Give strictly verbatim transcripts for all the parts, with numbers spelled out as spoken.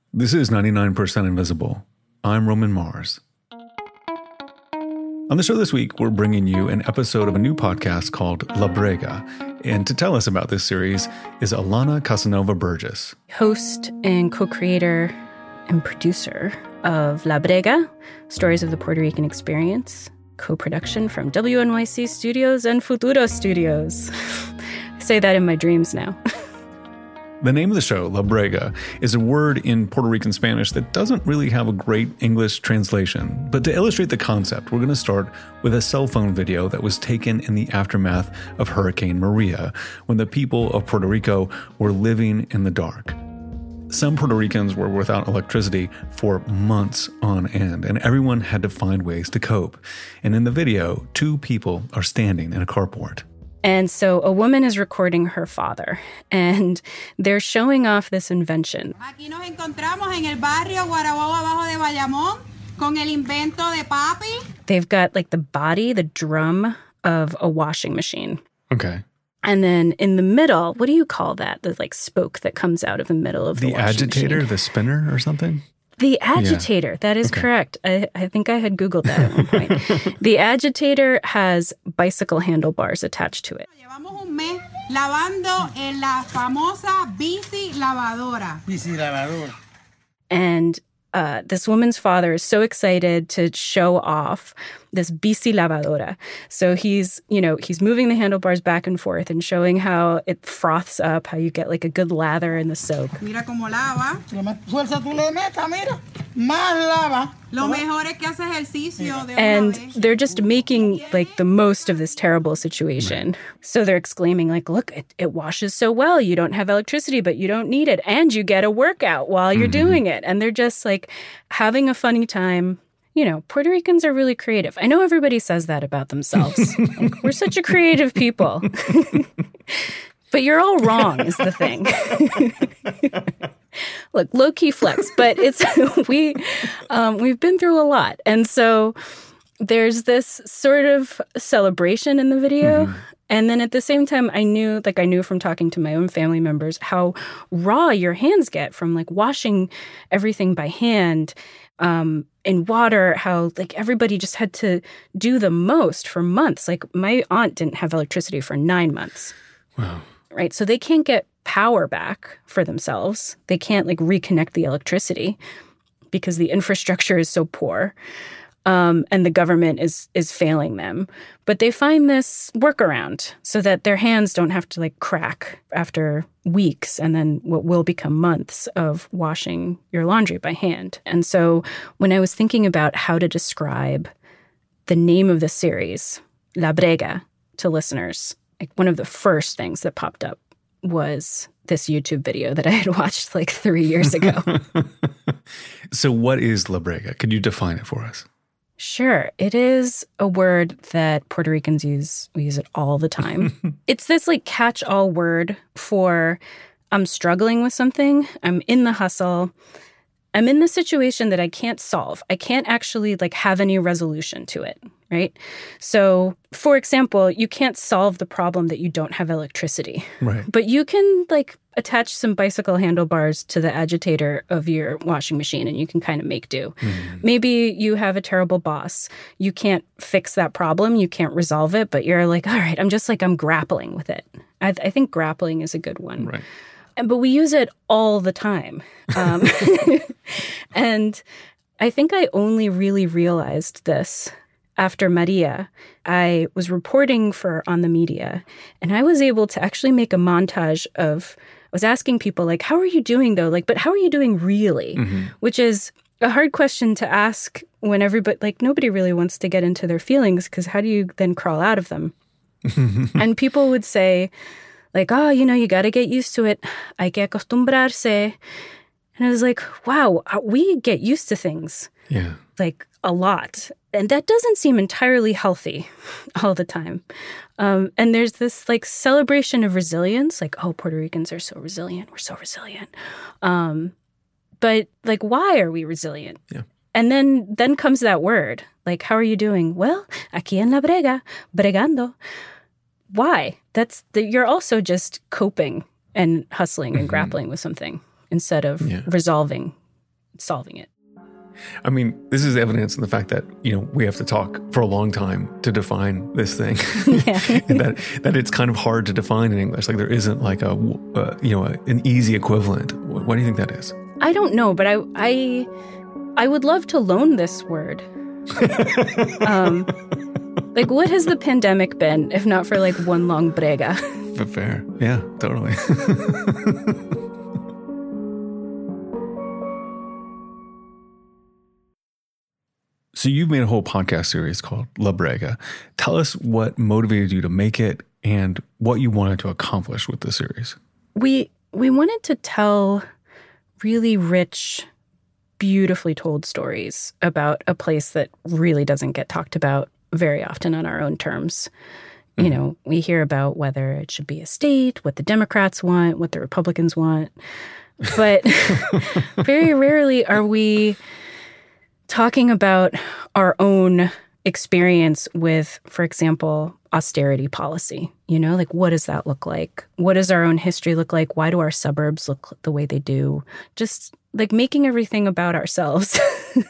This is ninety-nine percent Invisible. I'm Roman Mars. On the show this week, we're bringing you an episode of a new podcast called La Brega. And to tell us about this series is Alana Casanova Burgess, host and co-creator and producer of La Brega, Stories of the Puerto Rican Experience, co-production from W N Y C Studios and Futuro Studios. I say that in my dreams now. The name of the show, La Brega, is a word in Puerto Rican Spanish that doesn't really have a great English translation. But to illustrate the concept, we're going to start with a cell phone video that was taken in the aftermath of Hurricane Maria, when the people of Puerto Rico were living in the dark. Some Puerto Ricans were without electricity for months on end, and everyone had to find ways to cope. And in the video, two people are standing in a carport. And so a woman is recording her father, and they're showing off this invention. Aquí nos encontramos en el barrio Guarabobo abajo de Bayamón con el invento de papi. They've got like the body, the drum of a washing machine. Okay. And then in the middle, what do you call that? The like spoke that comes out of the middle of the, the washing agitator, machine. The spinner or something? The agitator. Yeah. That is okay. Correct. I, I think I had Googled that at one point. The agitator has bicycle handlebars attached to it. Llevamos un mes lavando en la famosa bici lavadora. Bici lavadora. And Uh, this woman's father is so excited to show off this bici lavadora. So he's, you know, he's moving the handlebars back and forth and showing how it froths up, how you get like a good lather in the soap. Mira cómo lava. Fuerza tú le metas, mira. Más lava. Lo mejor es que hace ejercicio de una And vez. they're just making like the most of this terrible situation. So they're exclaiming like, look, it, it washes so well. You don't have electricity, but you don't need it. And you get a workout while you're mm-hmm. doing it. And they're just like having a funny time. You know, Puerto Ricans are really creative. I know everybody says that about themselves. Like, we're such a creative people. But you're all wrong is the thing. Look, low-key flex, but it's we um, we've been through a lot. And so there's this sort of celebration in the video. Mm-hmm. And then at the same time, I knew, like I knew from talking to my own family members, how raw your hands get from like washing everything by hand um, in water, how like everybody just had to do the most for months. Like my aunt didn't have electricity for nine months. Wow. Right. So they can't get power back for themselves. They can't like reconnect the electricity because the infrastructure is so poor. Um, and the government is is failing them. But they find this workaround so that their hands don't have to like crack after weeks and then what will become months of washing your laundry by hand. And so when I was thinking about how to describe the name of the series, La Brega, to listeners, like one of the first things that popped up was this YouTube video that I had watched like three years ago. So what is La Brega? Could you define it for us? Sure. It is a word that Puerto Ricans use. We use it all the time. It's this like catch-all word for I'm struggling with something. I'm in the hustle. I'm in the situation that I can't solve. I can't actually like have any resolution to it, right? So, for example, you can't solve the problem that you don't have electricity. Right. But you can like attach some bicycle handlebars to the agitator of your washing machine and you can kind of make do. Mm. Maybe you have a terrible boss. You can't fix that problem. You can't resolve it, but you're like, all right, I'm just like, I'm grappling with it. I, I think grappling is a good one. Right. But we use it all the time. Um, and I think I only really realized this after Maria. I was reporting for On the Media, and I was able to actually make a montage of, I was asking people, like, how are you doing, though? Like, but how are you doing really? Mm-hmm. Which is a hard question to ask when everybody, like, nobody really wants to get into their feelings, because how do you then crawl out of them? And people would say, like, oh, you know, you got to get used to it. Hay que acostumbrarse. And I was like, wow, we get used to things. Yeah. Like a lot. And that doesn't seem entirely healthy all the time. Um, and there's this like celebration of resilience. Like, oh, Puerto Ricans are so resilient. We're so resilient. Um, but like, why are we resilient? Yeah. And then then comes that word. Like, how are you doing? Well, aquí en La Brega, bregando. Why? That's the, you're also just coping and hustling and mm-hmm. grappling with something instead of yeah. resolving solving it. I mean, this is evidence in the fact that, you know, we have to talk for a long time to define this thing. Yeah. And that that it's kind of hard to define in English. Like there isn't like a, uh, you know, a, an easy equivalent. Why do you think that is? I don't know, but I I, I would love to loan this word. um, like, what has the pandemic been, if not for like one long brega? Fair. Yeah, totally. So you've made a whole podcast series called La Brega. Tell us what motivated you to make it and what you wanted to accomplish with the series. We we wanted to tell really rich, beautifully told stories about a place that really doesn't get talked about very often on our own terms. Mm-hmm. You know, we hear about whether it should be a state, what the Democrats want, what the Republicans want. But very rarely are we talking about our own experience with, for example, austerity policy. You know, like what does that look like? What does our own history look like? Why do our suburbs look the way they do? Just like making everything about ourselves.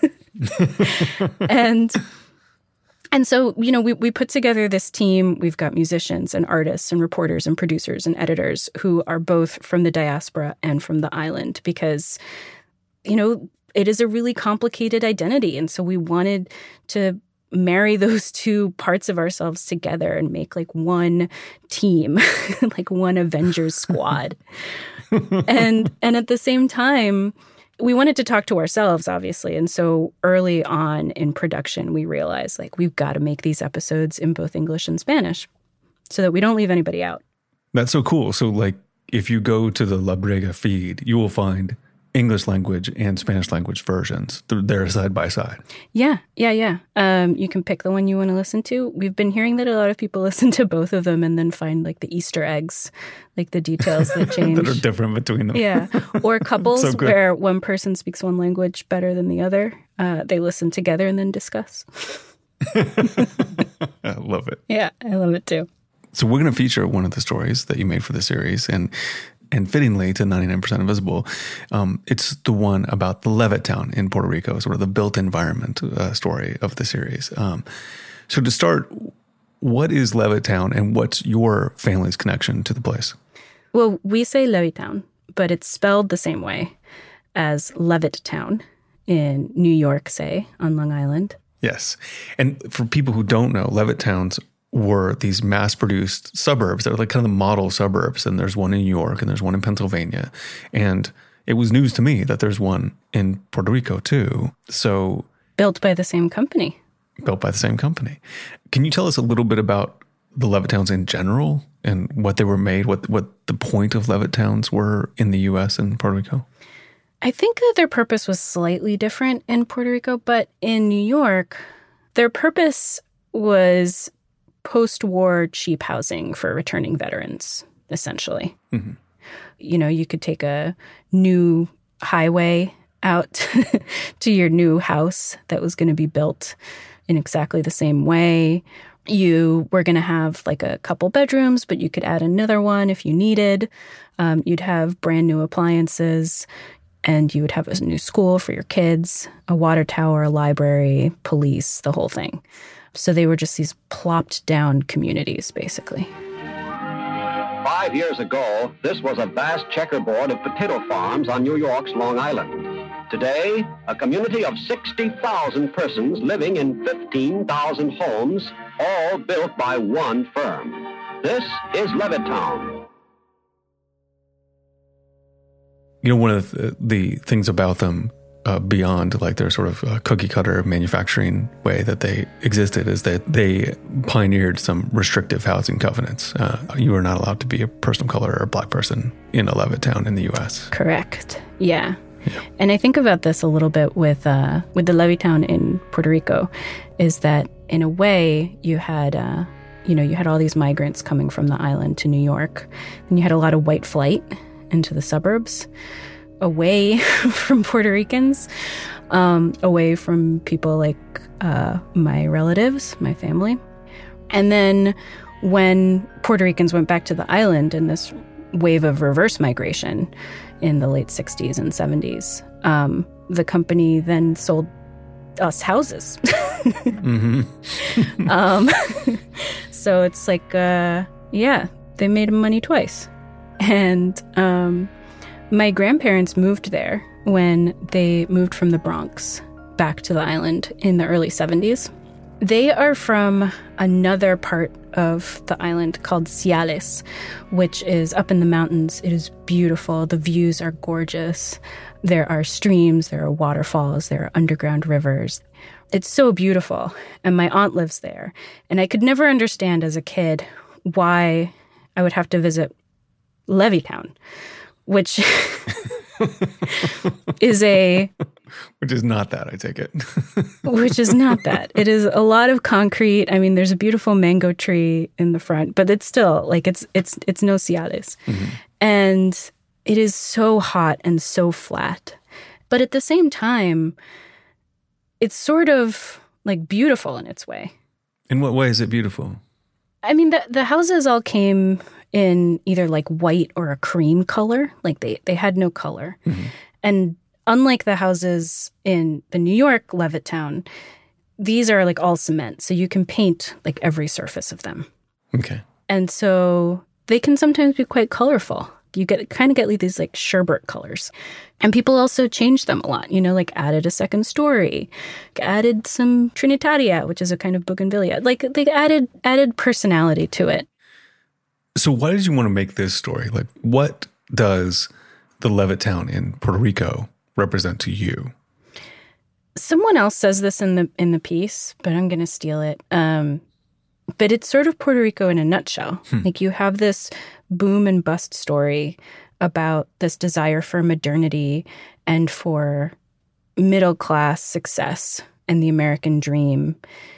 and and so, you know, we, we put together this team. We've got musicians and artists and reporters and producers and editors who are both from the diaspora and from the island because, you know, it is a really complicated identity. And so we wanted to marry those two parts of ourselves together and make like one team, like one Avengers squad. and and at the same time, we wanted to talk to ourselves, obviously. And so early on in production, we realized like we've got to make these episodes in both English and Spanish so that we don't leave anybody out. That's so cool. So like if you go to the La Brega feed, you will find English language and Spanish language versions. They're side by side. Yeah, yeah, yeah. Um, you can pick the one you want to listen to. We've been hearing that a lot of people listen to both of them and then find like the Easter eggs, like the details that change. that are different between them. Yeah. Or couples so where one person speaks one language better than the other. Uh, they listen together and then discuss. I love it. Yeah, I love it too. So we're going to feature one of the stories that you made for the series, and And fittingly to ninety-nine percent Invisible, um, it's the one about the Levittown in Puerto Rico, sort of the built environment uh, story of the series. Um, so to start, what is Levittown and what's your family's connection to the place? Well, we say Levittown, but it's spelled the same way as Levittown in New York, say, on Long Island. Yes. And for people who don't know, Levittowns were these mass-produced suburbs that are like kind of the model suburbs. And there's one in New York and there's one in Pennsylvania. And it was news to me that there's one in Puerto Rico too. So built by the same company. Built by the same company. Can you tell us a little bit about the Levittowns in general and what they were made, what what the point of Levittowns were in the U S and Puerto Rico? I think that their purpose was slightly different in Puerto Rico, but in New York, their purpose was post-war cheap housing for returning veterans, essentially. Mm-hmm. You know, you could take a new highway out to your new house that was going to be built in exactly the same way. You were going to have like a couple bedrooms, but you could add another one if you needed. Um, you'd have brand new appliances, and you would have a new school for your kids, a water tower, a library, police, the whole thing. So they were just these plopped down communities, basically. Five years ago, this was a vast checkerboard of potato farms on New York's Long Island. Today, a community of sixty thousand persons living in fifteen thousand homes, all built by one firm. This is Levittown. You know, one of the, the things about them uh, beyond like their sort of uh, cookie cutter manufacturing way that they existed is that they pioneered some restrictive housing covenants. Uh, you were not allowed to be a person of color or a black person in a Levittown in the U S. Correct. Yeah. Yeah. And I think about this a little bit with uh, with the Levittown in Puerto Rico, is that in a way you had, uh, you know, you had all these migrants coming from the island to New York, and you had a lot of white flight into the suburbs, away from Puerto Ricans, um, away from people like uh, my relatives, my family. And then when Puerto Ricans went back to the island in this wave of reverse migration in the late sixties and seventies, um, the company then sold us houses. mm-hmm. um, so it's like, uh, yeah, they made money twice. And um, my grandparents moved there when they moved from the Bronx back to the island in the early seventies. They are from another part of the island called Ciales, which is up in the mountains. It is beautiful. The views are gorgeous. There are streams, there are waterfalls, there are underground rivers. It's so beautiful. And my aunt lives there. And I could never understand as a kid why I would have to visit Levittown, which is a... Which is not that, I take it. Which is not that. It is a lot of concrete. I mean, there's a beautiful mango tree in the front, but it's still, like, it's it's it's no Ciales. Mm-hmm. And it is so hot and so flat. But at the same time, it's sort of, like, beautiful in its way. In what way is it beautiful? I mean, the the houses all came in either, like, white or a cream color. Like, they, they had no color. Mm-hmm. And unlike the houses in the New York Levittown, these are like all cement. So you can paint like every surface of them. Okay. And so they can sometimes be quite colorful. You get kind of get like these like sherbet colors. And people also changed them a lot, you know, like added a second story, added some Trinitaria, which is a kind of bougainvillea. Like they added added personality to it. So why did you want to make this story? Like what does the Levittown in Puerto Rico represent to you? Someone else says this in the in the piece, but I'm going to steal it. Um, but it's sort of Puerto Rico in a nutshell. Hmm. Like you have this boom and bust story about this desire for modernity and for middle class success and the American dream.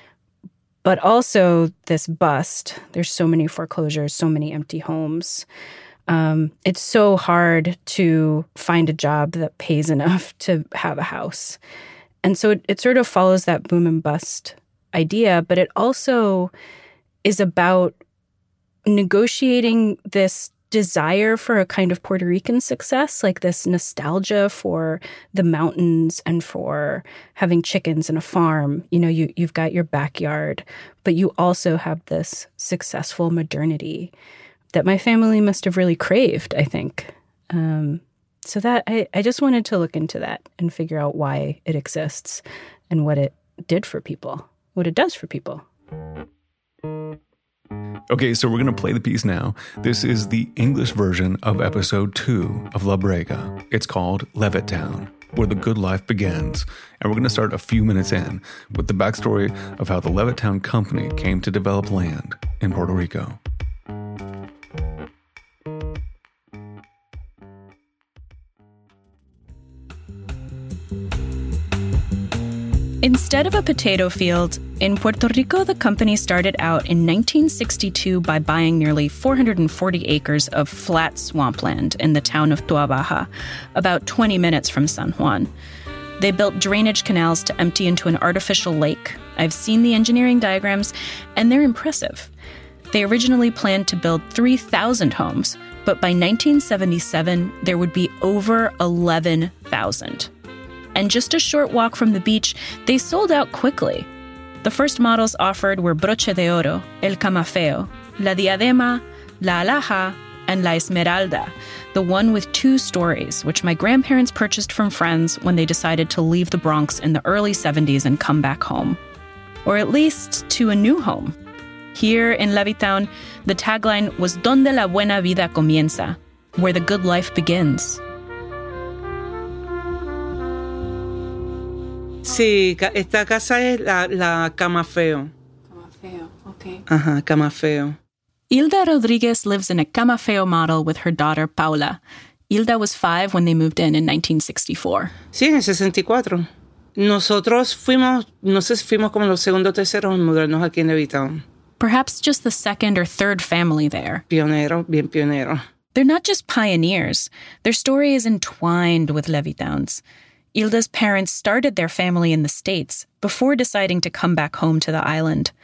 But also this bust. There's so many foreclosures, so many empty homes. Um, it's so hard to find a job that pays enough to have a house. And so it, it sort of follows that boom and bust idea, but it also is about negotiating this desire for a kind of Puerto Rican success, like this nostalgia for the mountains and for having chickens and a farm. You know, you, you've got your backyard, but you also have this successful modernity that my family must have really craved, I think. Um, so that I, I just wanted to look into that and figure out why it exists and what it did for people, what it does for people. Okay, so we're going to play the piece now. This is the English version of episode two of La Brega. It's called Levittown, Where the Good Life Begins. And we're going to start a few minutes in with the backstory of how the Levittown Company came to develop land in Puerto Rico. Instead of a potato field, in Puerto Rico, the company started out in nineteen sixty-two by buying nearly four hundred forty acres of flat swampland in the town of Tua Baja, about twenty minutes from San Juan. They built drainage canals to empty into an artificial lake. I've seen the engineering diagrams, and they're impressive. They originally planned to build three thousand homes, but by nineteen seventy-seven, there would be over eleven thousand. And just a short walk from the beach, they sold out quickly. The first models offered were Broche de Oro, El Camafeo, La Diadema, La Alhaja, and La Esmeralda, the one with two stories, which my grandparents purchased from friends when they decided to leave the Bronx in the early seventies and come back home. Or at least to a new home. Here in Levittown, the tagline was Donde la buena vida comienza, where the good life begins. Sí, esta casa es la, la Camafeo. Camafeo, okay. Ajá, Camafeo. Hilda Rodriguez lives in a Camafeo model with her daughter, Paula. Hilda was five when they moved in in nineteen sixty-four. Sí, en el sesenta y cuatro. Nosotros fuimos, no sé si fuimos como los segundos o terceros en mudarnos aquí en Levittown. Perhaps just the second or third family there. Pionero, bien pionero. They're not just pioneers. Their story is entwined with Levittown's. Hilda's parents started their family in the States before deciding to come back home to the island.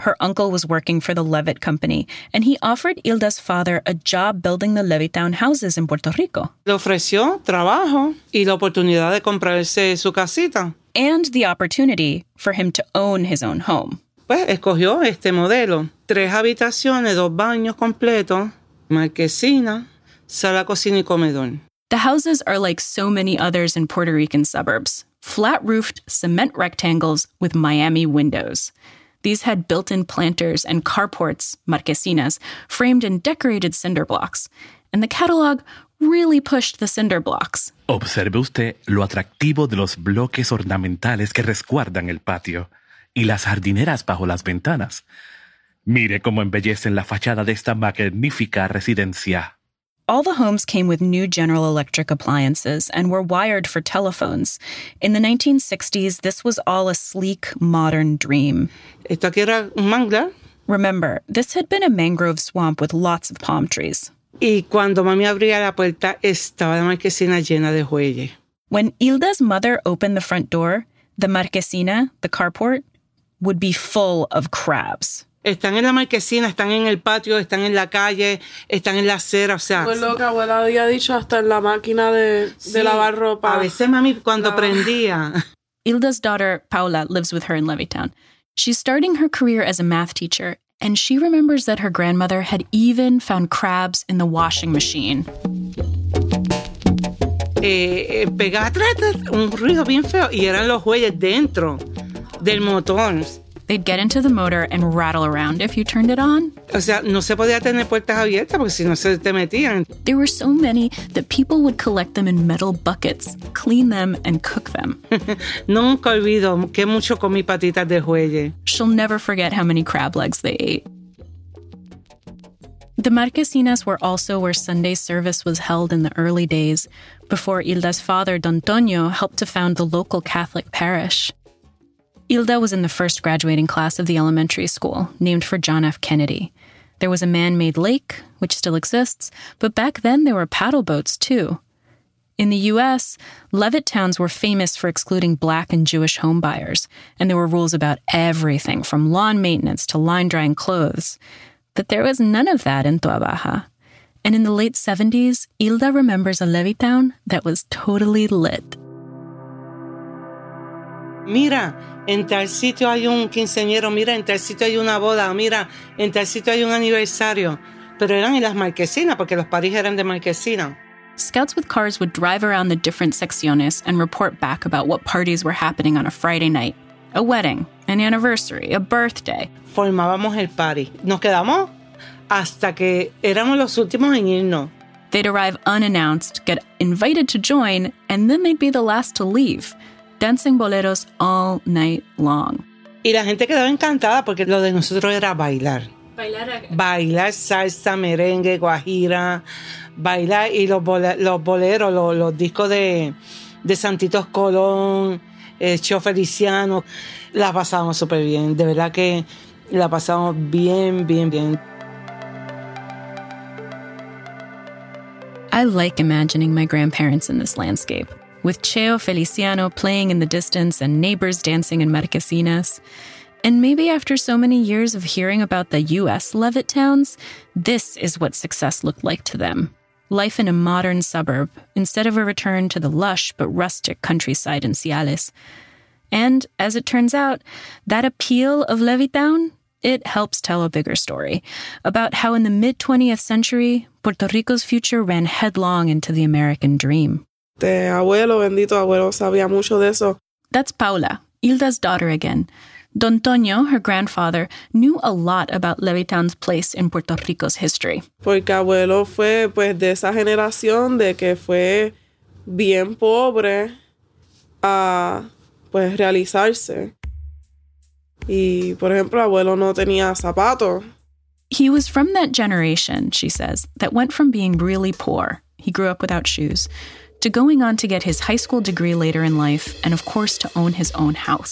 Her uncle was working for the Levitt Company, and he offered Hilda's father a job building the Levittown houses in Puerto Rico. Le ofreció trabajo y la oportunidad de comprarse su casita. And the opportunity for him to own his own home. Pues escogió este modelo. Tres habitaciones, dos baños completos, marquesina, sala, cocina y comedor. The houses are like so many others in Puerto Rican suburbs. Flat-roofed cement rectangles with Miami windows. These had built-in planters and carports, marquesinas, framed in decorated cinder blocks. And the catalog really pushed the cinder blocks. Observe usted lo atractivo de los bloques ornamentales que resguardan el patio y las jardineras bajo las ventanas. Mire cómo embellecen la fachada de esta magnífica residencia. All the homes came with new General Electric appliances and were wired for telephones. In the nineteen sixties, this was all a sleek, modern dream. Esto aquí era un manglar. Remember, this had been a mangrove swamp with lots of palm trees. Y cuando mami abría la puerta, estaba la marquesina llena de jueyes. When Hilda's mother opened the front door, the marquesina, the carport, would be full of crabs. Están en la marquesina, están en el patio, están en la calle, están en la acera, o sea... Pues lo que abuela había dicho, hasta en la máquina de, sí, de lavar ropa. A veces mami cuando la... prendía... Hilda's daughter, Paula, lives with her in Levittown. She's starting her career as a math teacher, and she remembers that her grandmother had even found crabs in the washing machine. Eh, eh, pegaba un ruido bien feo y eran los jueyes dentro del motor. They'd get into the motor and rattle around if you turned it on. O sea, no se podía tener puertas abiertas porque si no se te metían. There were so many that people would collect them in metal buckets, clean them, and cook them. Nunca olvido que mucho comí patitas de jueyes. She'll never forget how many crab legs they ate. The marquesinas were also where Sunday service was held in the early days, before Hilda's father, Don Toño, helped to found the local Catholic parish. Hilda was in the first graduating class of the elementary school, named for John F. Kennedy. There was a man-made lake, which still exists, but back then there were paddle boats too. In the U S, Levitt towns were famous for excluding Black and Jewish homebuyers, and there were rules about everything from lawn maintenance to line-drying clothes. But there was none of that in Toa Baja. And in the late seventies, Hilda remembers a Levittown that was totally lit. Mira, en tal sitio hay un quinceañero, mira, en tal sitio hay una boda, mira, en tal sitio hay un aniversario. Pero eran en las marquesinas, porque los paris eran de marquesina. Scouts with cars would drive around the different secciones and report back about what parties were happening on a Friday night. A wedding, an anniversary, a birthday. Formábamos el party. Nos quedamos hasta que éramos los últimos en irnos. They'd arrive unannounced, get invited to join, and then they'd be the last to leave. Dancing boleros all night long. Y la gente quedaba encantada porque lo de nosotros era bailar. Bailar, bailar salsa, merengue, guajira, bailar y los, bole, los boleros, los, los discos de, de Santitos Colón, eh, Cho Feliciano. La pasamos súper bien, de verdad que la pasamos bien, bien, bien. I like imagining my grandparents in this landscape, with Cheo Feliciano playing in the distance and neighbors dancing in marquesinas. And maybe after so many years of hearing about the U S Levitt towns, this is what success looked like to them. Life in a modern suburb, instead of a return to the lush but rustic countryside in Ciales. And, as it turns out, that appeal of Levittown, it helps tell a bigger story about how in the mid-twentieth century, Puerto Rico's future ran headlong into the American dream. De abuelo, bendito abuelo, sabía mucho de eso. That's Paula, Hilda's daughter again. Don Toño, her grandfather, knew a lot about Levittown's place in Puerto Rico's history. Porque abuelo fue pues de esa generación de que fue bien pobre a pues realizarse. Y, por ejemplo, abuelo no tenía zapatos. He was from that generation, she says, that went from being really poor, he grew up without shoes, to going on to get his high school degree later in life and, of course, to own his own house.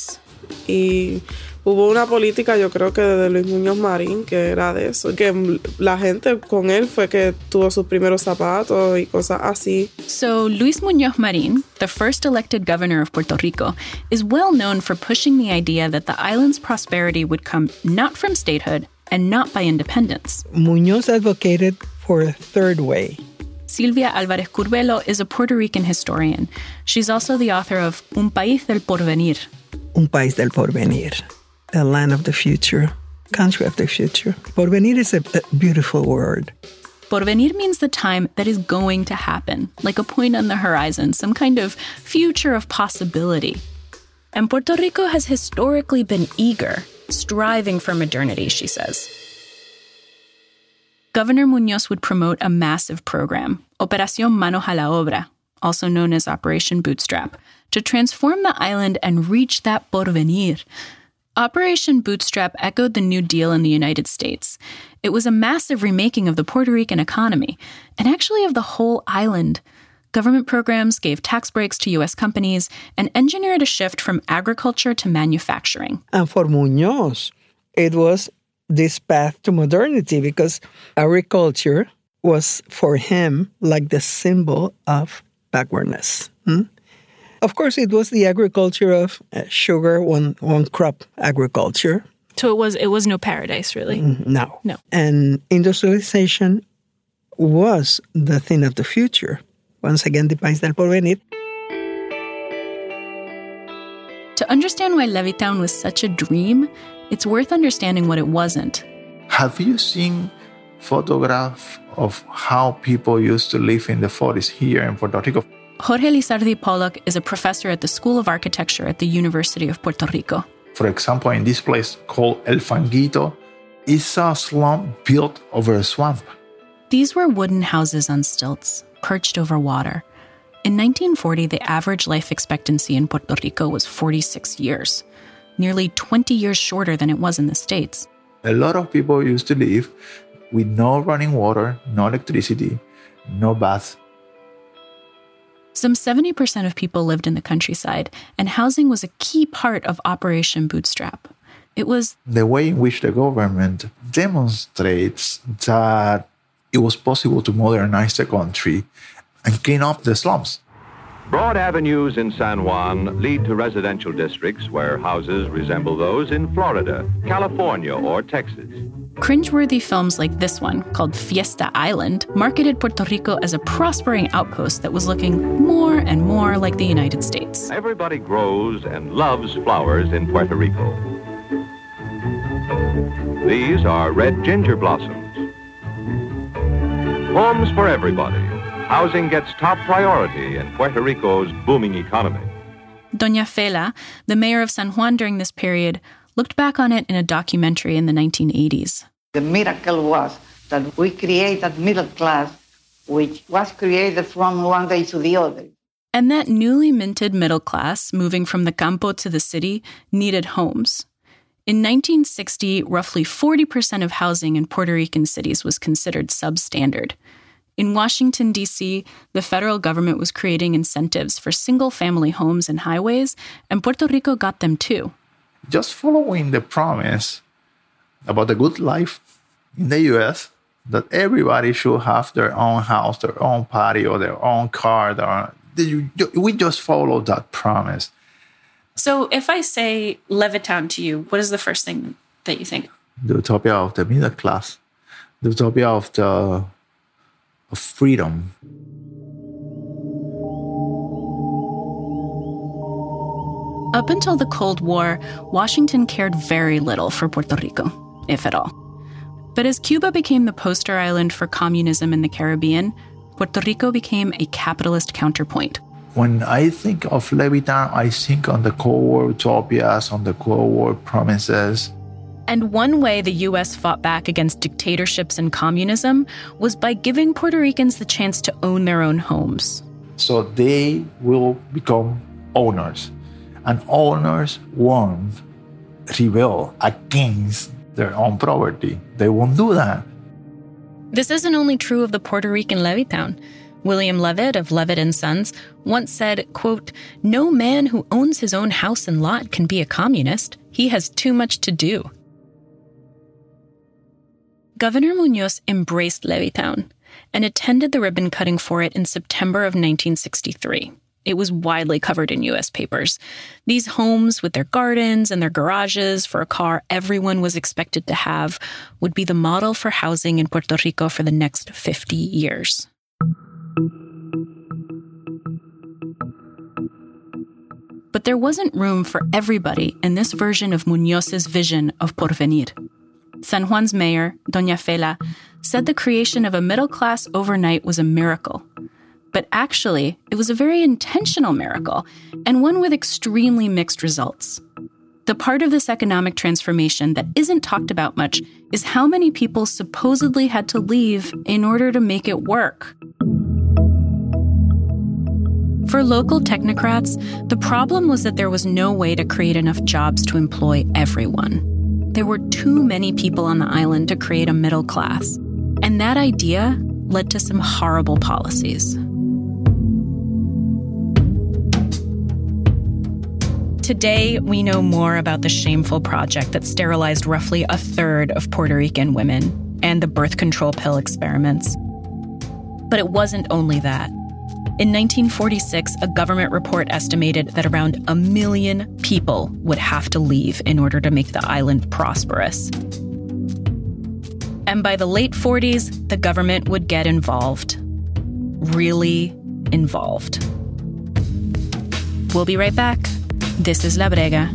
Y hubo una política, yo creo que desde Luis Muñoz Marín, que era de eso, que la gente con él fue que tuvo sus primeros zapatos y cosas así. So Luis Muñoz Marín, the first elected governor of Puerto Rico, is well known for pushing the idea that the island's prosperity would come not from statehood and not by independence. Muñoz advocated for a third way. Silvia Álvarez Curbelo is a Puerto Rican historian. She's also the author of Un País del Porvenir. Un País del Porvenir, the land of the future, country of the future. Porvenir is a, a beautiful word. Porvenir means the time that is going to happen, like a point on the horizon, some kind of future of possibility. And Puerto Rico has historically been eager, striving for modernity, she says. Governor Muñoz would promote a massive program, Operación Manos a la Obra, also known as Operation Bootstrap, to transform the island and reach that porvenir. Operation Bootstrap echoed the New Deal in the United States. It was a massive remaking of the Puerto Rican economy, and actually of the whole island. Government programs gave tax breaks to U S companies and engineered a shift from agriculture to manufacturing. And for Muñoz, it was this path to modernity because agriculture was for him like the symbol of backwardness. Hmm? Of course, it was the agriculture of uh, sugar, one one crop agriculture. So it was it was no paradise, really? No. No. And industrialization was the thing of the future. Once again, the País del Porvenir. To understand why Levittown was such a dream, it's worth understanding what it wasn't. Have you seen photographs of how people used to live in the forties here in Puerto Rico? Jorge Lizardi Pollock is a professor at the School of Architecture at the University of Puerto Rico. For example, in this place called El Fanguito, it's a slum built over a swamp. These were wooden houses on stilts, perched over water. In nineteen forty, the average life expectancy in Puerto Rico was forty-six years, nearly twenty years shorter than it was in the States. A lot of people used to live with no running water, no electricity, no baths. Some seventy percent of people lived in the countryside, and housing was a key part of Operation Bootstrap. It was the way in which the government demonstrates that it was possible to modernize the country and clean up the slums. Broad avenues in San Juan lead to residential districts where houses resemble those in Florida, California, or Texas. Cringeworthy films like this one, called Fiesta Island, marketed Puerto Rico as a prospering outpost that was looking more and more like the United States. Everybody grows and loves flowers in Puerto Rico. These are red ginger blossoms. Homes for everybody. Housing gets top priority in Puerto Rico's booming economy. Doña Fela, the mayor of San Juan during this period, looked back on it in a documentary in the nineteen eighties. The miracle was that we created middle class, which was created from one day to the other. And that newly minted middle class, moving from the campo to the city, needed homes. In nineteen sixty, roughly forty percent of housing in Puerto Rican cities was considered substandard. In Washington, D C, the federal government was creating incentives for single-family homes and highways, and Puerto Rico got them too. Just following the promise about the good life in the U S, that everybody should have their own house, their own patio, their own car. Their own, we just follow that promise. So if I say Levittown to you, what is the first thing that you think? The utopia of the middle class, the utopia of the of freedom. Up until the Cold War, Washington cared very little for Puerto Rico, if at all. But as Cuba became the poster island for communism in the Caribbean, Puerto Rico became a capitalist counterpoint. When I think of Levittown, I think on the Cold War utopias, on the Cold War promises. And one way the U S fought back against dictatorships and communism was by giving Puerto Ricans the chance to own their own homes. So they will become owners. And owners won't rebel against their own property. They won't do that. This isn't only true of the Puerto Rican Levittown. William Levitt of Levitt and Sons once said, quote, "No man who owns his own house and lot can be a communist. He has too much to do." Governor Muñoz embraced Levittown and attended the ribbon cutting for it in September of nineteen sixty-three. It was widely covered in U S papers. These homes with their gardens and their garages for a car everyone was expected to have would be the model for housing in Puerto Rico for the next fifty years. But there wasn't room for everybody in this version of Muñoz's vision of Porvenir. San Juan's mayor, Doña Fela, said the creation of a middle class overnight was a miracle. But actually, it was a very intentional miracle, and one with extremely mixed results. The part of this economic transformation that isn't talked about much is how many people supposedly had to leave in order to make it work. For local technocrats, the problem was that there was no way to create enough jobs to employ everyone. There were too many people on the island to create a middle class. And that idea led to some horrible policies. Today, we know more about the shameful project that sterilized roughly a third of Puerto Rican women and the birth control pill experiments. But it wasn't only that. In nineteen forty-six, a government report estimated that around a million people would have to leave in order to make the island prosperous. And by the late forties, the government would get involved. Really involved. We'll be right back. This is La Brega.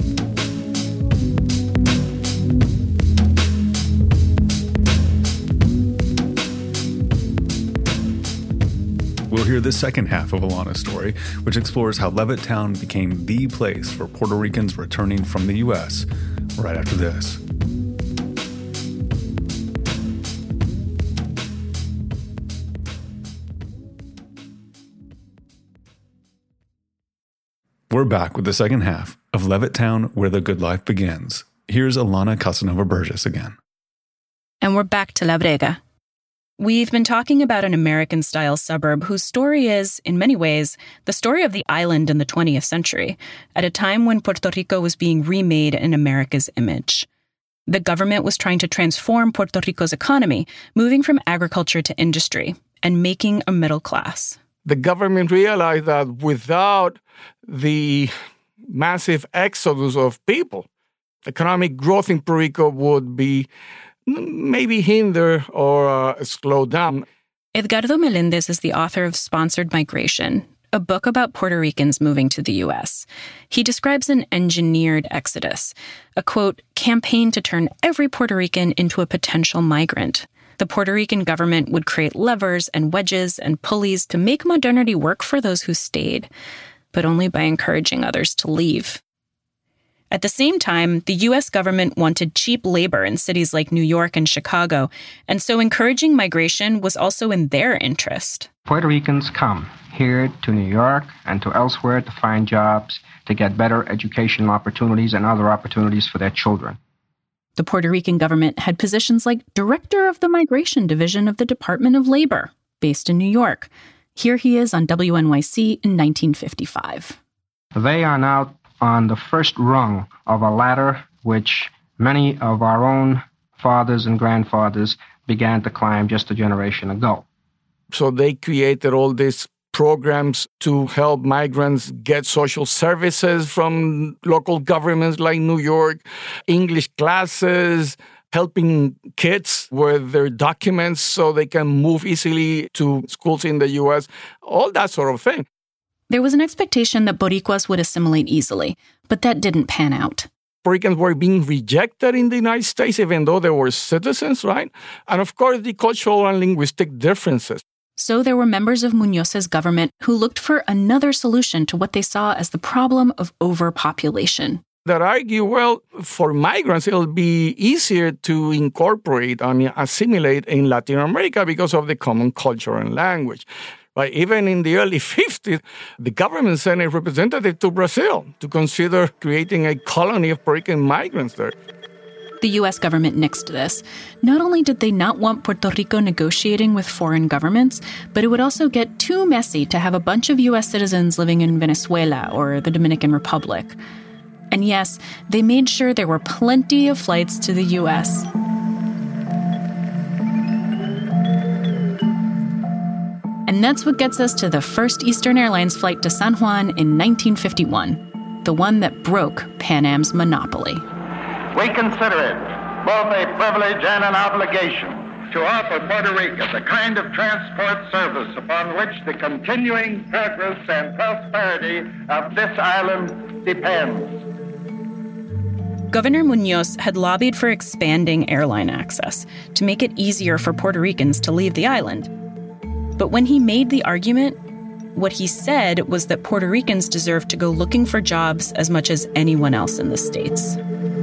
We'll hear the second half of Alana's story, which explores how Levittown became the place for Puerto Ricans returning from the U S right after this. We're back with the second half of Levittown, Where the Good Life Begins. Here's Alana Casanova Burgess again. And we're back to La Brega. We've been talking about an American-style suburb whose story is, in many ways, the story of the island in the twentieth century, at a time when Puerto Rico was being remade in America's image. The government was trying to transform Puerto Rico's economy, moving from agriculture to industry, and making a middle class. The government realized that without the massive exodus of people, economic growth in Puerto Rico would be maybe hindered or uh, slowed down. Edgardo Melendez is the author of Sponsored Migration, a book about Puerto Ricans moving to the U S. He describes an engineered exodus, a, quote, campaign to turn every Puerto Rican into a potential migrant. The Puerto Rican government would create levers and wedges and pulleys to make modernity work for those who stayed, but only by encouraging others to leave. At the same time, the U S government wanted cheap labor in cities like New York and Chicago, and so encouraging migration was also in their interest. Puerto Ricans come here to New York and to elsewhere to find jobs, to get better educational opportunities and other opportunities for their children. The Puerto Rican government had positions like Director of the Migration Division of the Department of Labor, based in New York. Here he is on W N Y C in nineteen fifty-five. They are now on the first rung of a ladder which many of our own fathers and grandfathers began to climb just a generation ago. So they created all these programs to help migrants get social services from local governments like New York, English classes, helping kids with their documents so they can move easily to schools in the U S, all that sort of thing. There was an expectation that Boricuas would assimilate easily, but that didn't pan out. Puerto Ricans were being rejected in the United States, even though they were citizens, right? And of course, the cultural and linguistic differences. So there were members of Muñoz's government who looked for another solution to what they saw as the problem of overpopulation. That argue, well, for migrants, it'll be easier to incorporate, I mean, assimilate in Latin America because of the common culture and language. Right? Even in the early fifties, the government sent a representative to Brazil to consider creating a colony of Puerto Rican migrants there. The U S government nixed this. Not only did they not want Puerto Rico negotiating with foreign governments, but it would also get too messy to have a bunch of U S citizens living in Venezuela or the Dominican Republic. And yes, they made sure there were plenty of flights to the U S. And that's what gets us to the first Eastern Airlines flight to San Juan in nineteen fifty-one, the one that broke Pan Am's monopoly. We consider it both a privilege and an obligation to offer Puerto Rico the kind of transport service upon which the continuing progress and prosperity of this island depends. Governor Muñoz had lobbied for expanding airline access to make it easier for Puerto Ricans to leave the island. But when he made the argument, what he said was that Puerto Ricans deserved to go looking for jobs as much as anyone else in the States.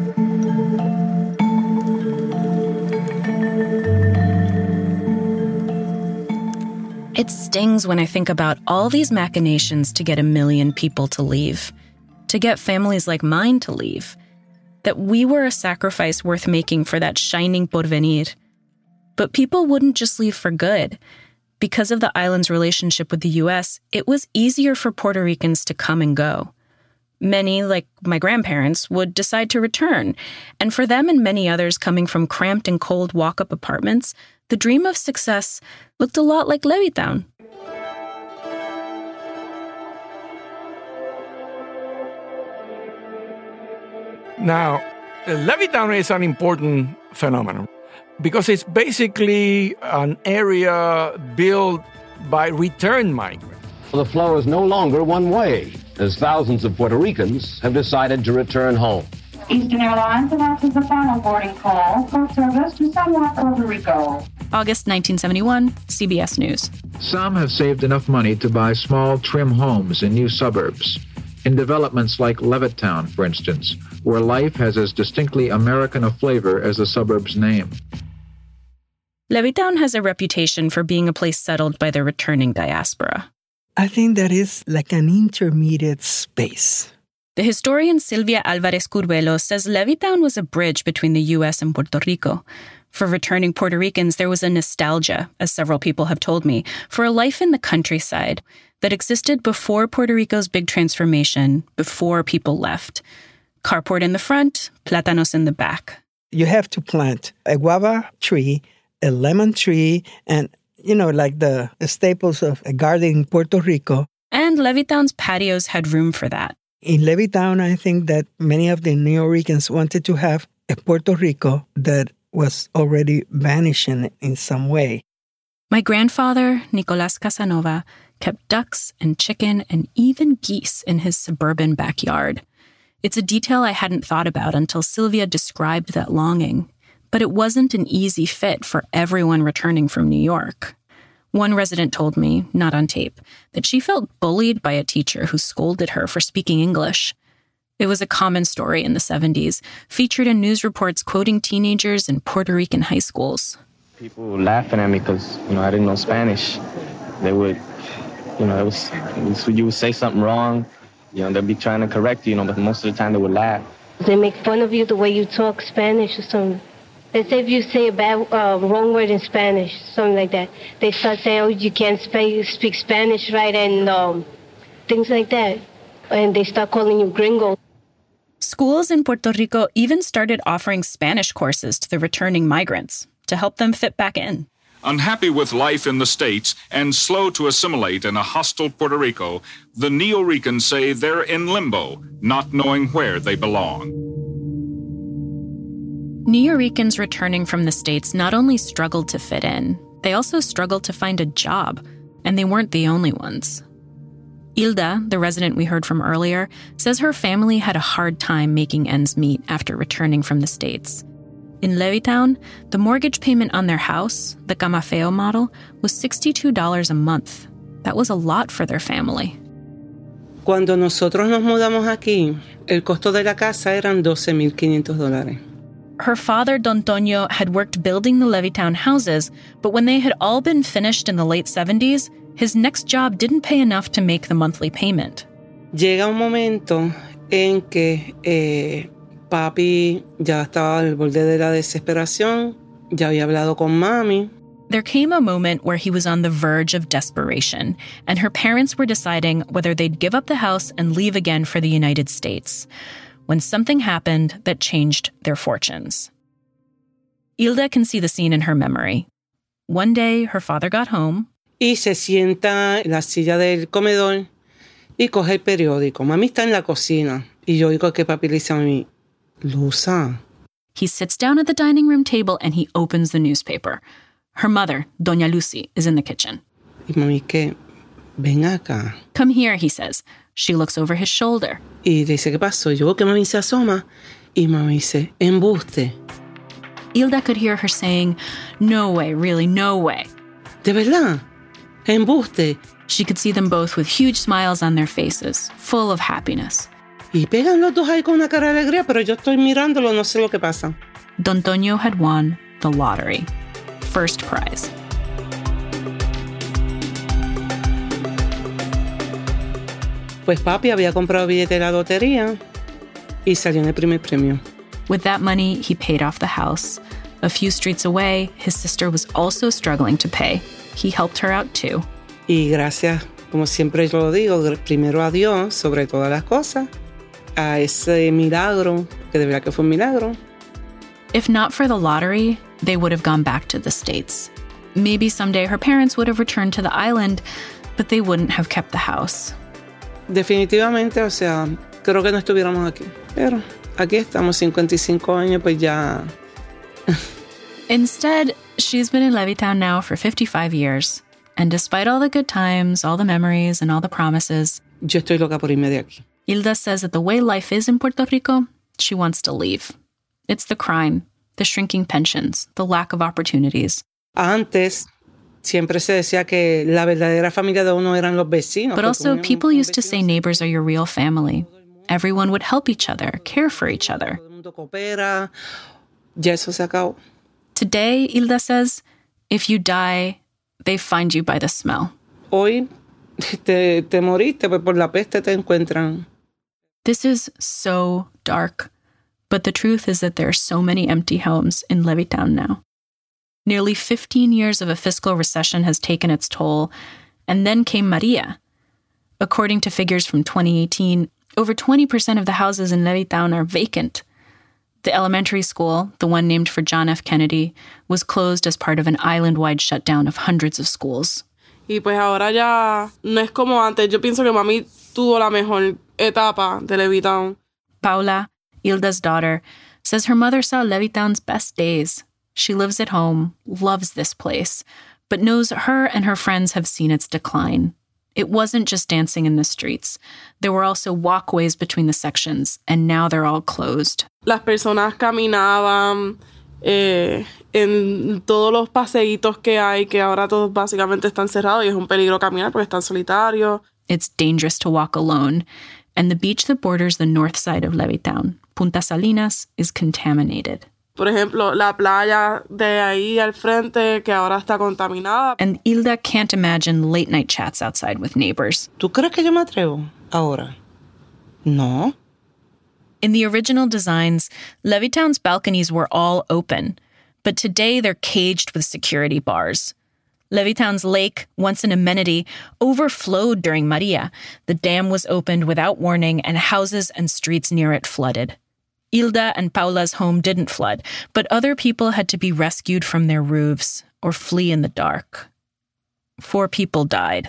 It stings when I think about all these machinations to get a million people to leave, to get families like mine to leave, that we were a sacrifice worth making for that shining porvenir. But people wouldn't just leave for good. Because of the island's relationship with the U S, it was easier for Puerto Ricans to come and go. Many, like my grandparents, would decide to return. And for them and many others coming from cramped and cold walk-up apartments, the dream of success looked a lot like Levittown. Now, Levittown is an important phenomenon because it's basically an area built by return migrants. The flow is no longer one way, as thousands of Puerto Ricans have decided to return home. Eastern Airlines announces the final boarding call for service to San Juan, Puerto Rico. August nineteen seventy-one, C B S News. Some have saved enough money to buy small, trim homes in new suburbs. In developments like Levittown, for instance, where life has as distinctly American a flavor as the suburb's name. Levittown has a reputation for being a place settled by the returning diaspora. I think that is like an intermediate space. The historian Silvia Alvarez Curvelo says Levittown was a bridge between the U S and Puerto Rico. For returning Puerto Ricans, there was a nostalgia, as several people have told me, for a life in the countryside that existed before Puerto Rico's big transformation, before people left. Carport in the front, plátanos in the back. You have to plant a guava tree, a lemon tree, and, you know, like the staples of a garden in Puerto Rico. And Levittown's patios had room for that. In Levittown, I think that many of the Neo-Ricans wanted to have a Puerto Rico that was already vanishing in some way. My grandfather, Nicolas Casanova, kept ducks and chicken and even geese in his suburban backyard. It's a detail I hadn't thought about until Sylvia described that longing. But it wasn't an easy fit for everyone returning from New York. One resident told me, not on tape, that she felt bullied by a teacher who scolded her for speaking English. It was a common story in the seventies, featured in news reports quoting teenagers in Puerto Rican high schools. People were laughing at me because, you know, I didn't know Spanish. They would, you know, it was, it was you would say something wrong, you know, they'd be trying to correct you, you know, but most of the time they would laugh. They make fun of you the way you talk Spanish or something. Let's say if you say a bad, uh, wrong word in Spanish, something like that. They start saying, oh, you can't sp- speak Spanish right, and um, things like that. And they start calling you gringo. Schools in Puerto Rico even started offering Spanish courses to the returning migrants to help them fit back in. Unhappy with life in the States and slow to assimilate in a hostile Puerto Rico, the Neo-Ricans say they're in limbo, not knowing where they belong. Neo-Ricans returning from the States not only struggled to fit in, they also struggled to find a job, and they weren't the only ones. Hilda, the resident we heard from earlier, says her family had a hard time making ends meet after returning from the States. In Levittown, the mortgage payment on their house, the Camafeo model, was sixty-two dollars a month. That was a lot for their family. Cuando nosotros nos mudamos aquí, el costo de la casa eran doce mil quinientos dólares. Her father, Don Toño, had worked building the Levittown houses, but when they had all been finished in the late seventies, his next job didn't pay enough to make the monthly payment. Llega un momento en que, eh, papi ya estaba al borde de la desesperación, ya había hablado con mami. There came a moment where he was on the verge of desperation, and her parents were deciding whether they'd give up the house and leave again for the United States, when something happened that changed their fortunes. Hilda can see the scene in her memory. One day, her father got home. Y se sienta en la silla del comedor y coge el periódico. Mami está en la cocina. Y yo oigo que papi le dice a mami, Luza. He sits down at the dining room table and he opens the newspaper. Her mother, Doña Lucy, is in the kitchen. Y mami, que ven acá. Come here, he says. She looks over his shoulder. Y dice, ¿qué pasó? Yo que mami se asoma. Y mami dice, embuste. Hilda could hear her saying, no way, really, no way. ¿De verdad? Embuste. She could see them both with huge smiles on their faces, full of happiness. Y pegan los dos ahí con una cara de alegría, pero yo estoy mirándolo, no sé lo que pasa. Don Toño had won the lottery. First prize. Pues papi había comprado billete de la lotería y salió en el primer premio. With that money, he paid off the house. A few streets away, his sister was also struggling to pay. He helped her out too. Y gracias, como siempre yo lo digo, primero a Dios sobre todas las cosas, a ese milagro, que de verdad que fue un milagro. If not for the lottery, they would have gone back to the States. Maybe someday her parents would have returned to the island, but they wouldn't have kept the house. Definitivamente, o sea, creo que no estuviéramos aquí. Pero aquí estamos, cincuenta y cinco años, pues ya. Instead, she's been in Levittown now for fifty-five years. And despite all the good times, all the memories, and all the promises, yo estoy loca por irme de aquí. Hilda says that the way life is in Puerto Rico, she wants to leave. It's the crime, the shrinking pensions, the lack of opportunities. Antes, siempre se decía que la verdadera familia de uno eran los vecinos. But also, people used to say neighbors are your real family. Everyone would help each other, care for each other. Ya eso se acabó. Today, Hilda says, if you die, they find you by the smell. Hoy te, te moriste, pues por la peste te encuentran. This is so dark. But the truth is that there are so many empty homes in Levittown now. Nearly fifteen years of a fiscal recession has taken its toll, and then came Maria. According to figures from twenty eighteen, over twenty percent of the houses in Levittown are vacant. The elementary school, the one named for John F. Kennedy, was closed as part of an island-wide shutdown of hundreds of schools. Y pues ahora ya no es como antes. Yo pienso que mami tuvo la mejor etapa de Levittown. Paula, Hilda's daughter, says her mother saw Levittown's best days. She lives at home, loves this place, but knows her and her friends have seen its decline. It wasn't just dancing in the streets. There were also walkways between the sections, and now they're all closed. Las personas caminaban eh, en todos los paseitos que hay, que ahora todos básicamente están cerrados y es un peligro caminar porque están solitarios. It's dangerous to walk alone, and the beach that borders the north side of Levittown, Punta Salinas, is contaminated. Por ejemplo, la playa de ahí al frente, que ahora está contaminada. And Hilda can't imagine late-night chats outside with neighbors. ¿Tú crees que yo me atrevo ahora? No. In the original designs, Levittown's balconies were all open, but today they're caged with security bars. Levittown's lake, once an amenity, overflowed during Maria. The dam was opened without warning, and houses and streets near it flooded. Hilda and Paula's home didn't flood, but other people had to be rescued from their roofs or flee in the dark. Four people died.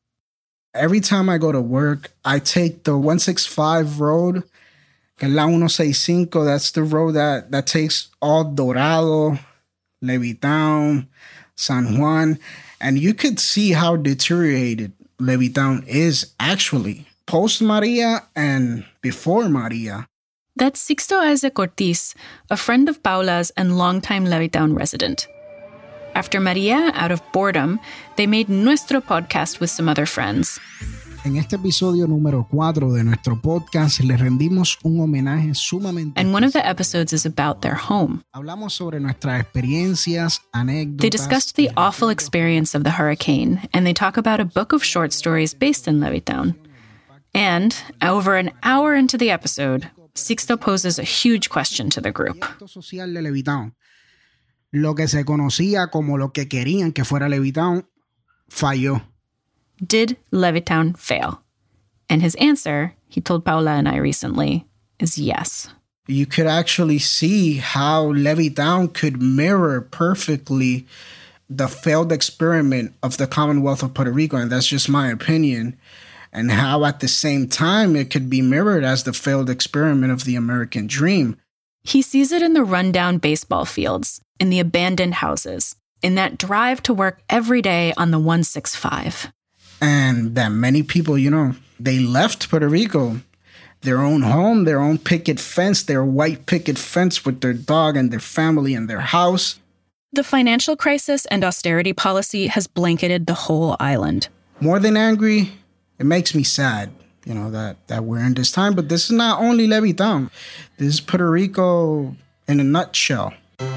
Every time I go to work, I take the one sixty-five road, La one sixty-five. That's the road that, that takes all Dorado, Levittown, San Juan, and you could see how deteriorated Levittown is actually post Maria and before Maria. That's Sixto Isaac Ortiz, a friend of Paula's and longtime Levittown resident. After Maria, out of boredom, they made Nuestro podcast with some other friends. En este episodio número cuatro de nuestro podcast, le rendimos un homenaje sumamente. And one of the episodes is about their home. Hablamos sobre nuestras experiencias, anécdotas. They discussed the awful experience of the hurricane, and they talk about a book of short stories based in Levittown. And, over an hour into the episode, Sixto poses a huge question to the group. Social de Levittown. Lo que se conocía como lo que querían que fuera Levittown falló. Did Levittown fail? And his answer, he told Paula and I recently, is yes. You could actually see how Levittown could mirror perfectly the failed experiment of the Commonwealth of Puerto Rico, and that's just my opinion, and how at the same time it could be mirrored as the failed experiment of the American dream. He sees it in the rundown baseball fields, in the abandoned houses, in that drive to work every day on the one sixty-five. And that many people, you know, they left Puerto Rico, their own home, their own picket fence, their white picket fence with their dog and their family and their house. The financial crisis and austerity policy has blanketed the whole island. More than angry, it makes me sad, you know, that, that we're in this time. But this is not only Levittown. This is Puerto Rico in a nutshell.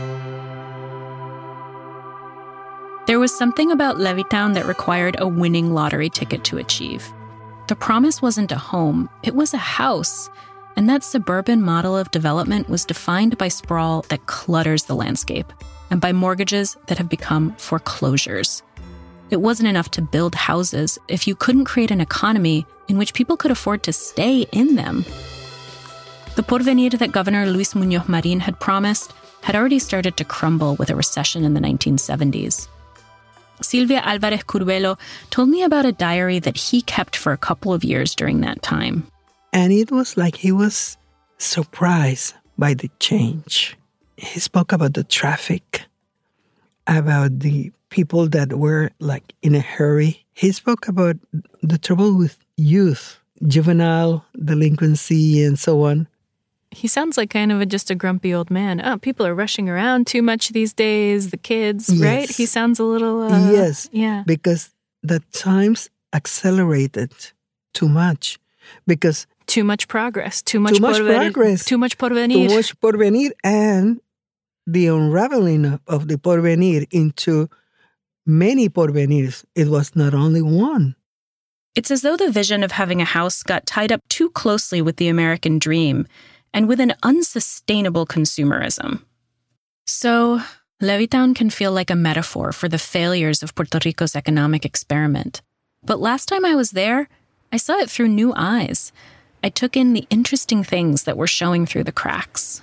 There was something about Levittown that required a winning lottery ticket to achieve. The promise wasn't a home, it was a house. And that suburban model of development was defined by sprawl that clutters the landscape, and by mortgages that have become foreclosures. It wasn't enough to build houses if you couldn't create an economy in which people could afford to stay in them. The porvenir that Governor Luis Muñoz Marín had promised had already started to crumble with a recession in the nineteen seventies. Silvia Alvarez Curbelo told me about a diary that he kept for a couple of years during that time. And it was like he was surprised by the change. He spoke about the traffic, about the people that were like in a hurry. He spoke about the trouble with youth, juvenile delinquency, and so on. He sounds like kind of a, just a grumpy old man. Oh, people are rushing around too much these days, the kids, yes. right? He sounds a little... Uh, yes, yeah. Because the times accelerated too much. Because Too much progress, too much, too much porvenir, progress, too much porvenir. Too much porvenir, and the unraveling of the porvenir into many porvenirs. It was not only one. It's as though the vision of having a house got tied up too closely with the American dream and with an unsustainable consumerism. So, Levittown can feel like a metaphor for the failures of Puerto Rico's economic experiment. But last time I was there, I saw it through new eyes. I took in the interesting things that were showing through the cracks.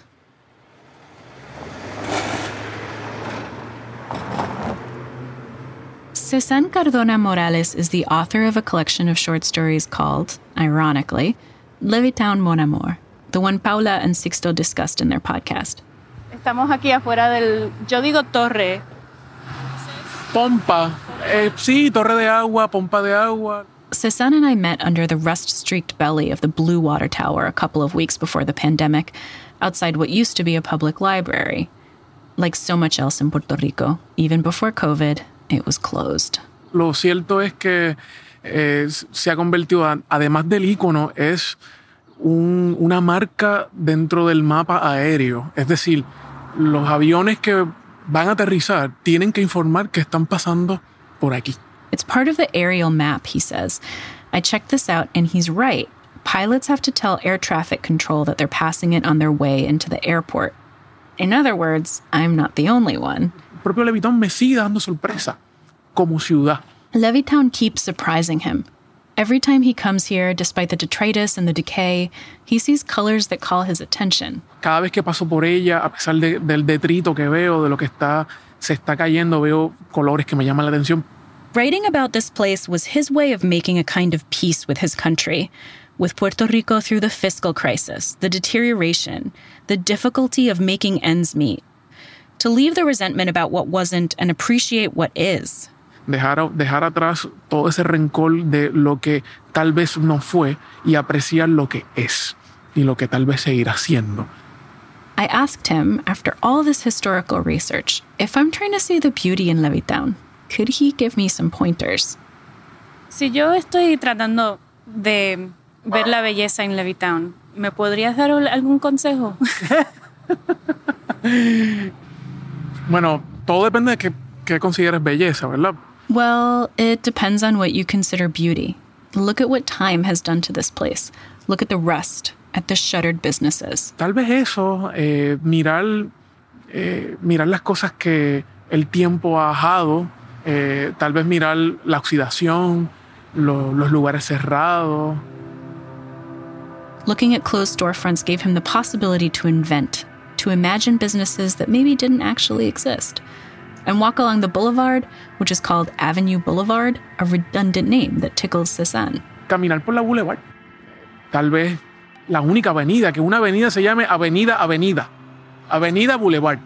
Cézanne Cardona Morales is the author of a collection of short stories called, ironically, Levittown Mon Amour, the one Paula and Sixto discussed in their podcast. Estamos aquí afuera del, yo digo torre. Pompa. Eh, sí, torre de agua, pompa de agua. Cézanne and I met under the rust-streaked belly of the Blue Water Tower a couple of weeks before the pandemic, outside what used to be a public library. Like so much else in Puerto Rico, even before COVID, it was closed. Lo cierto es que eh, se ha convertido, además del ícono, es un, una marca dentro del mapa aéreo. Es decir, los aviones que van a aterrizar tienen que informar que están pasando por aquí. It's part of the aerial map, he says. I checked this out, and he's right. Pilots have to tell air traffic control that they're passing it on their way into the airport. In other words, I'm not the only one. El propio Levittown me sigue dando sorpresa, como ciudad. Levittown keeps surprising him. Every time he comes here, despite the detritus and the decay, he sees colors that call his attention. Cada vez que paso por ella, a pesar de, del detrito que veo, de lo que está, se está cayendo, veo colores que me llaman la atención. Writing about this place was his way of making a kind of peace with his country, with Puerto Rico through the fiscal crisis, the deterioration, the difficulty of making ends meet. To leave the resentment about what wasn't and appreciate what is. Dejar, dejar atrás todo ese rencor de lo que tal vez no fue y apreciar lo que es y lo que tal vez seguirá siendo. I asked him, after all this historical research, if I'm trying to see the beauty in Levittown, could he give me some pointers? Si yo estoy tratando de ver la belleza en Levittown, ¿me podrías dar algún consejo? Bueno, todo depende de qué, qué consideres belleza, ¿verdad? Well, it depends on what you consider beauty. Look at what time has done to this place. Look at the rust, at the shuttered businesses. Tal vez eso, eh, mirar, eh, mirar las cosas que el tiempo ha dejado, eh, tal vez mirar la oxidación, lo, los lugares cerrados. Looking at closed storefronts gave him the possibility to invent, to imagine businesses that maybe didn't actually exist, and walk along the boulevard, which is called Avenue Boulevard, a redundant name that tickles Cézanne. Caminar por la boulevard. Tal vez la única avenida, que una avenida se llame Avenida Avenida. Avenida Boulevard.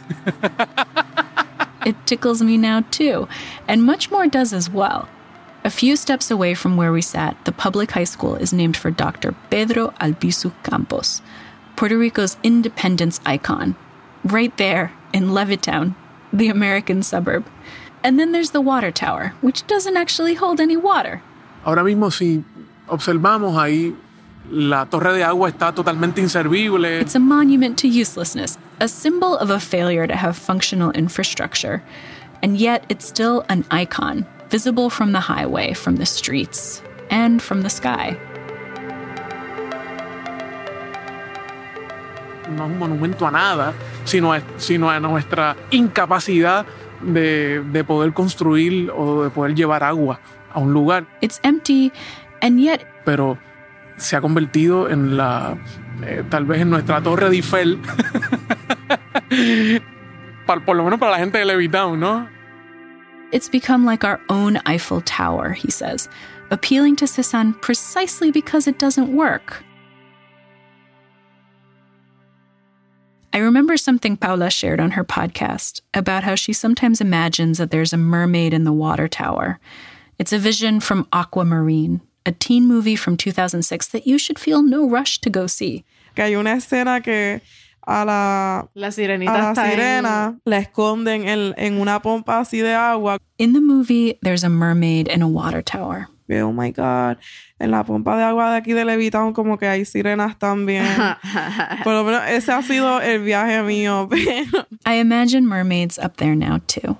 It tickles me now too, and much more does as well. A few steps away from where we sat, the public high school is named for Doctor Pedro Albizu Campos, Puerto Rico's independence icon, right there in Levittown, the American suburb. And then there's the water tower, which doesn't actually hold any water. Ahora mismo, si observamos ahí, la torre de agua está totalmente inservible. It's a monument to uselessness, a symbol of a failure to have functional infrastructure. And yet it's still an icon, visible from the highway, from the streets, and from the sky. No es un monumento a nada, sino a, sino a nuestra incapacidad de, de poder construir o de poder llevar agua a un lugar. It's empty, and yet... Pero se ha convertido en la... Eh, tal vez en nuestra torre de Eiffel. por, por lo menos para la gente de Levittown, ¿no? It's become like our own Eiffel Tower, he says, appealing to Cézanne precisely because it doesn't work. I remember something Paula shared on her podcast about how she sometimes imagines that there's a mermaid in the water tower. It's a vision from Aquamarine, a teen movie from two thousand six that you should feel no rush to go see. Que hay una escena que a la, la sirenita a la está sirena en... la esconden en, en una pompa así de agua. In the movie, there's a mermaid in a water tower. Oh my God, en la pompa de agua de aquí de Levittown como que hay sirenas también. Por lo menos ese ha sido el viaje mío. Pero... I imagine mermaids up there now too.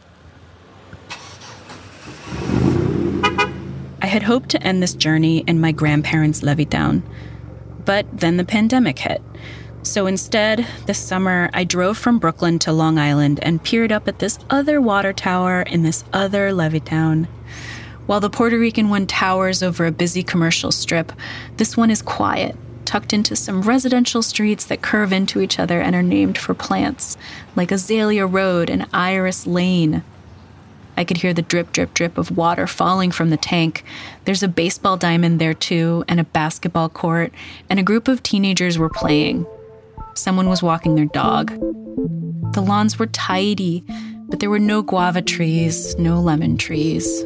I had hoped to end this journey in my grandparents' Levittown, but then the pandemic hit. So instead, this summer, I drove from Brooklyn to Long Island and peered up at this other water tower in this other Levittown. While the Puerto Rican one towers over a busy commercial strip, this one is quiet, tucked into some residential streets that curve into each other and are named for plants, like Azalea Road and Iris Lane. I could hear the drip, drip, drip of water falling from the tank. There's a baseball diamond there too, and a basketball court, and a group of teenagers were playing. Someone was walking their dog. The lawns were tidy, but there were no guava trees, no lemon trees.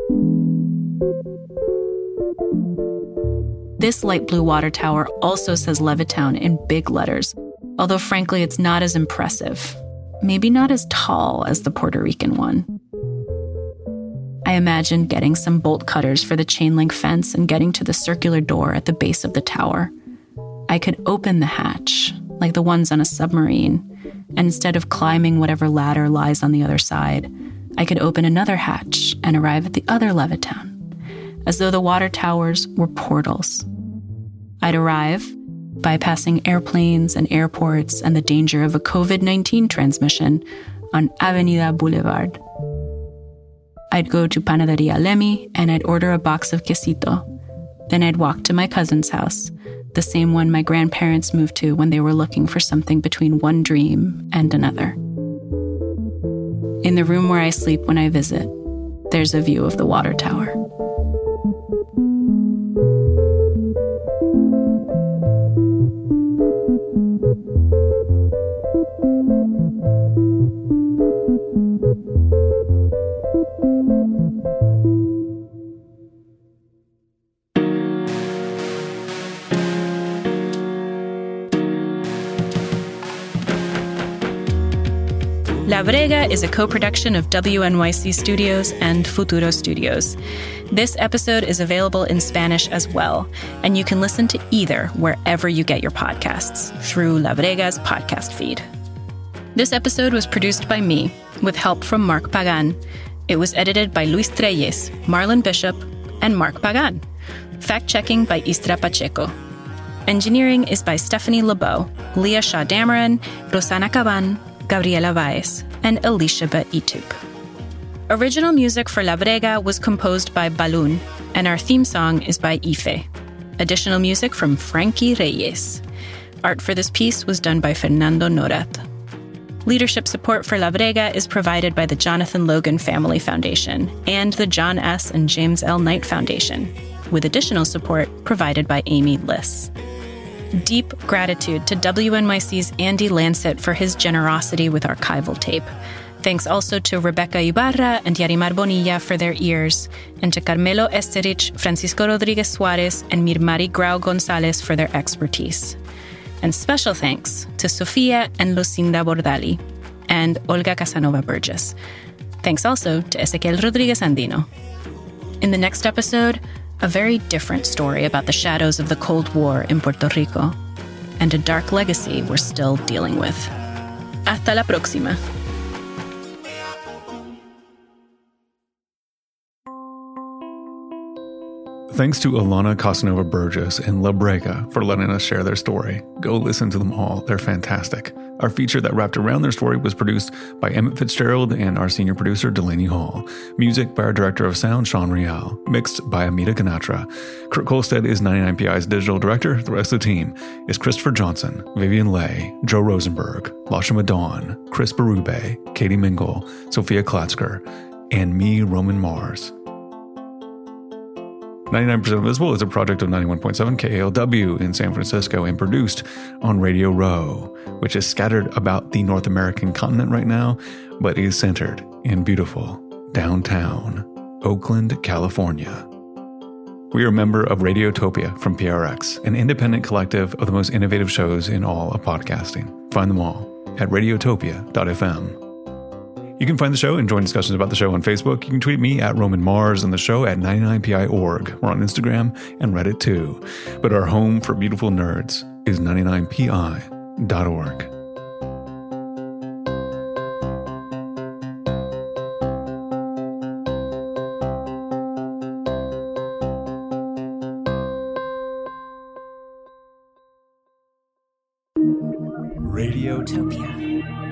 This light blue water tower also says Levittown in big letters, although frankly it's not as impressive. Maybe not as tall as the Puerto Rican one. I imagined getting some bolt cutters for the chain link fence and getting to the circular door at the base of the tower. I could open the hatch, like the ones on a submarine, and instead of climbing whatever ladder lies on the other side, I could open another hatch and arrive at the other Levittown, as though the water towers were portals. I'd arrive, bypassing airplanes and airports and the danger of a covid nineteen transmission on Avenida Boulevard. I'd go to Panaderia Lemi and I'd order a box of quesito. Then I'd walk to my cousin's house, the same one my grandparents moved to when they were looking for something between one dream and another. In the room where I sleep when I visit, there's a view of the water tower. La Brega is a co-production of W N Y C Studios and Futuro Studios. This episode is available in Spanish as well, and you can listen to either wherever you get your podcasts through La Brega's podcast feed. This episode was produced by me, with help from Mark Pagan. It was edited by Luis Treyes, Marlon Bishop, and Mark Pagan. Fact-checking by Istra Pacheco. Engineering is by Stephanie LeBeau, Leah Shaw Dameron, Rosana Caban, Gabriela Baez, and Alicia Itup. Original music for La Brega was composed by Balún, and our theme song is by Ife. Additional music from Frankie Reyes. Art for this piece was done by Fernando Norat. Leadership support for La Brega is provided by the Jonathan Logan Family Foundation and the John S. and James L. Knight Foundation, with additional support provided by Amy Liss. Deep gratitude to W N Y C's Andy Lancet for his generosity with archival tape. Thanks also to Rebecca Ibarra and Yarimar Bonilla for their ears, and to Carmelo Esterich, Francisco Rodriguez Suarez, and Mirmari Grau Gonzalez for their expertise. And special thanks to Sofia and Lucinda Bordali, and Olga Casanova Burgess. Thanks also to Ezequiel Rodriguez Andino. In the next episode, a very different story about the shadows of the Cold War in Puerto Rico, and a dark legacy we're still dealing with. Hasta la próxima. Thanks to Alana Casanova Burgess and La Brega for letting us share their story. Go listen to them all. They're fantastic. Our feature that wrapped around their story was produced by Emmett Fitzgerald and our senior producer, Delaney Hall. Music by our director of sound, Sean Rial. Mixed by Amita Ganatra. Kurt Kolstad is ninety-nine P I's digital director. The rest of the team is Christopher Johnson, Vivian Leigh, Joe Rosenberg, Lasha Madon, Chris Berube, Katie Mingle, Sophia Klatzker, and me, Roman Mars. ninety-nine percent Invisible is a project of ninety-one point seven K A L W in San Francisco and produced on Radio Row, which is scattered about the North American continent right now, but is centered in beautiful downtown Oakland, California. We are a member of Radiotopia from P R X, an independent collective of the most innovative shows in all of podcasting. Find them all at radiotopia dot f m. You can find the show and join discussions about the show on Facebook. You can tweet me at Roman Mars and the show at ninety-nine P I dot org. We're on Instagram and Reddit too. But our home for beautiful nerds is ninety-nine P I dot org. Radiotopia.